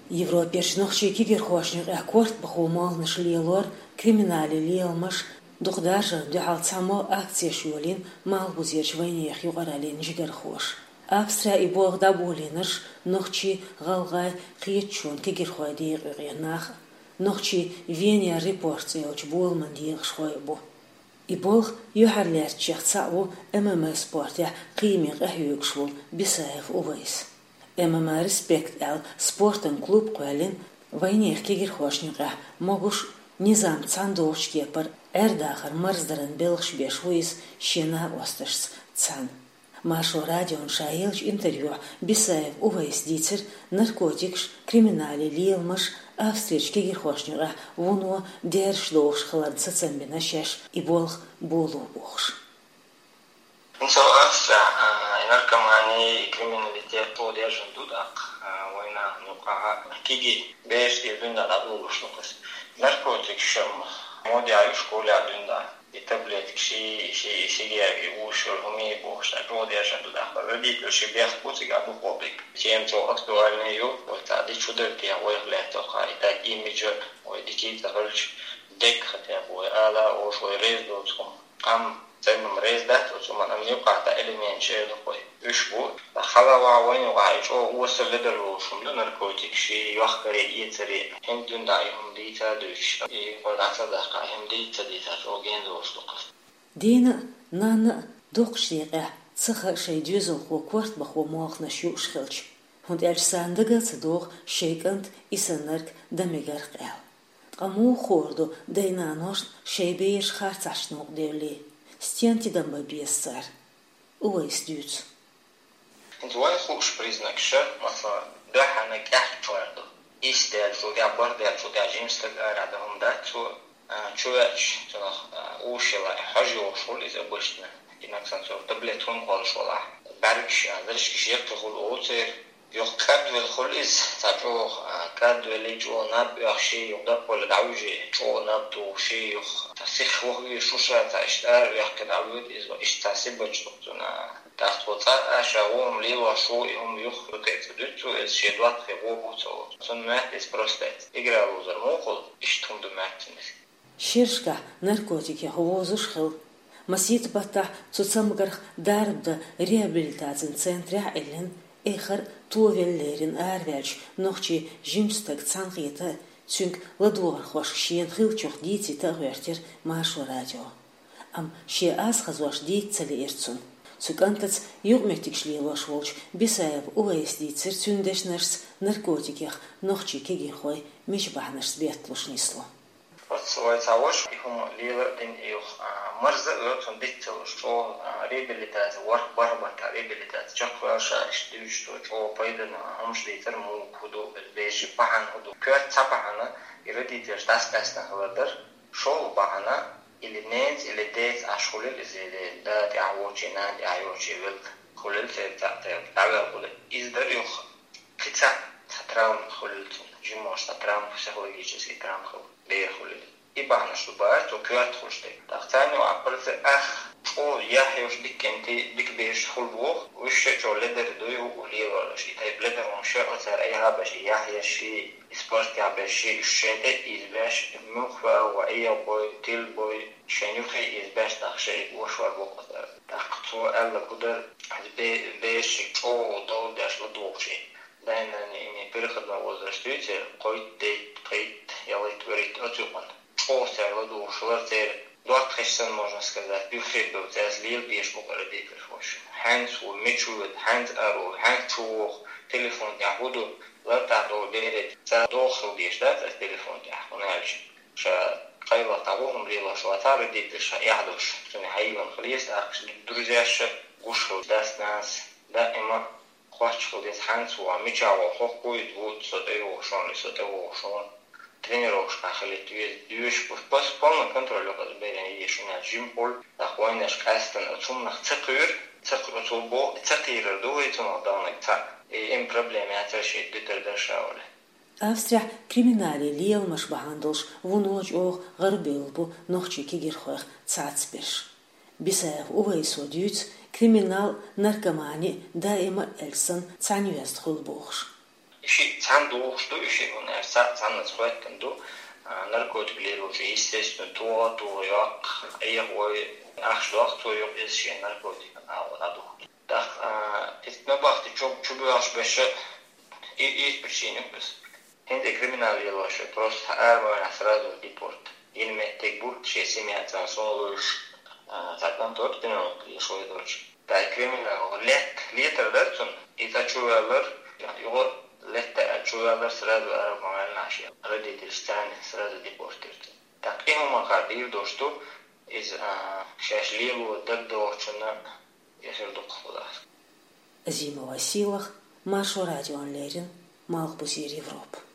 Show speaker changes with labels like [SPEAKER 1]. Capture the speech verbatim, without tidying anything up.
[SPEAKER 1] Европеш нохчики герхошник аккорд бахумал наш лиелор криминали лиелмаш духдажа дюхалцамо акция шулин мал бузерч войнех югаралин жигерхош. Австрия и бог да болинаш нохчи галгай хиечун кигерхойди генах нохчи веня репорция оч болман диех шхойбо. И бог юхарлерчих цао ММ спортя қимеқ ахюкшвул бисаев увайс. ММ респект ал спортын клуб қуалин войнех кигерхошниға могуш низам цандош кепар эрдахар марздарын белхшбеш уис шена осташц цан. Машо радион шаилч интервью бисаев увайс дицер наркотикш криминали лиелмаш австрич кигерхошниға вуно дершлош хладца цамбина шеш и болх болу бохш.
[SPEAKER 2] So Австрия наркомания и криминалитет поддержан дудак война нукага киги беш ирдунда дадулушнукас наркотик шам модяю школе адунда и таблетки ши ши шиге ушор хуми бошта поддержан дудак родитель шибех путига бухобик чем то актуальный ю вот а дичудер те ойглето ха и так имидж ой дикита ролч дек хотя бы ала ошой рездоцком ам تمام رئيس ده وثم أن يقع تأليمين شيء لقوي يشبه خلاص وين وعايش أو وصل لدرو شمل نركوتيك شيء يخكري يتري هم دون دايهم ديتا دوش يقول عصا هم ديتا ديتا شو جين دوش لقص
[SPEAKER 1] دينا نانا دوقشيقة صخ شيء جزء خو كورت بخو ماخ نشيو شخلش هند إيش ساندقة صدوق شيء أنت إسنرك دمجر قال قامو خوردو دينا نوش شيء بيش خارج عشنوق ديولي Стенти дамба бессар. Увайс дюц.
[SPEAKER 2] Интуай хуш признак ша, масла дахана кяхчуарду. Истел шуга бардел шуга жимстаг радам датсу чуач цонах ушила хажи ушул из обычно. Инаксан сор таблетун холшола. Барч азриш кишек тухул оцер يوخ كادويل خليس تاجو كادويل جو ناب يخشي يودا بول داوجي جو ناب تو شي يوخ تسيخ وهي شوشا تاشتار يوخ كداويل إز وإشتاسي بجتونا تاخوتا أشاوهم لي وشو يوم يوخ يكتدوتو إز شيدوات في غوبوتو سن مات إز بروستات إجرا لوزر موخل إشتهم دماتنس
[SPEAKER 1] شيرشكا ناركوتيكي هووزوش خل مسيت باتا цуцамгарх дарбда реабилитацин центре элен эхар туовеллерин арвелч нохчи жимстаг цангита цюнг ладуар хош шиен хилчох дити тагвертер машу радио ам ши аз хазош дит цели эрцун цукантац югмектик шлилош волч бисаев уэс дитер цюндешнерс наркотиких нохчи кегихой мишбахнерс бетлуш нисло
[SPEAKER 2] Свой завош ихум лила дин их марза он дител что реабилитация work барбата реабилитация чакваша что что что пойдет на амшлитер му худу беши пахан худу кёр цапахана иродитер дас дас на хладер шоу бахана или нет или дет ашхулил изели да таавочина таавочивел хулил цета тага хулил издер их кица траум хулил жимош траум психологический траум хулил بيخلي يبقى نشوبات وكيات خشتي تختاني وعبرت أخ أو يحيوش ديك أنتي ديك بيش خلوه وش جو لدر دوي ولي ولا شيء طيب لدر ومشاء أثر أيها بشي يحيى شيء إسبارت يا بشي الشدة إزباش مخفى وأي بوي تيل بوي شنيوخي إزباش تخشي وشوار بقدر تختو ألا قدر بيش جو دو داش لدوخشي دائما إني برخد ما وزرستويتر قويت ديت قيت يليت وريت أتوقن شو سير لدو شلر سير دوات خشسن можно сказать بيخير دو تاز ليل بيش بقرة ديكر خوش هانس وميشود هانس أرو هانس شوخ تليفون يحودو لا تعدو ديرت داخل ديش دات التليفون يحودو نالش شا قيلة تعوهم ليلا شواتار ديكر شا يعدوش سنة حيوان خليس أخش друзьяш гушху داس ناس دائما خوشخو ديس هانس وميشاو خوكويد وود صدقو شون لصدقو شون тренировка خليت دوش بس полный контроль لقد بين يشون جيم بول أخوانش كاستن أتوم نختقير تقر أتوبو تقير دوي توم دانك تا إم проблемы أتشي دتر دشاولة
[SPEAKER 1] Австрия криминали лиел маш бахандолш вуноч ох гарбелбу нохчи кигирхох цацберш бисаев увайсо дюц криминал наркомани даима эльсон цанюест хулбохш
[SPEAKER 2] Ищи цан дуушду, ищи он цан насхват канду, наркотиклер уже естественно то, то, як, я ой, ах что, ах то, як еще наркотик, а вот аду. Так, это мы бахты чуб чубаш беше и есть причины без. Хенде криминальные лоши просто армия сразу депорт. Инме текбут шестьдесят цан солуш, так нам тот кино лишой дочь. Да криминал лет литр датун и зачувалар его лет чувалар сразу армия наши. Родители страны сразу депортируют. Так ему макадив дошту из шашливу дагдовчина ешердук худас.
[SPEAKER 1] Зимова силах, Машу радион Лерин, Малбузир Европа.